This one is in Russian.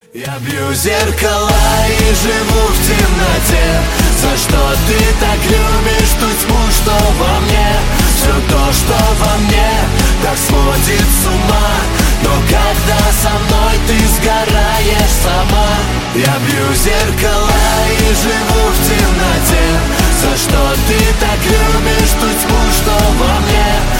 Я бью зеркала и живу в темноте. За что ты так любишь ту тьму, что во мне? Все то, что во мне, так сводит с ума. Но когда со мной ты сгораешь сама. Я бью зеркала и живу в темноте. За что ты так любишь ту тьму, что во мне?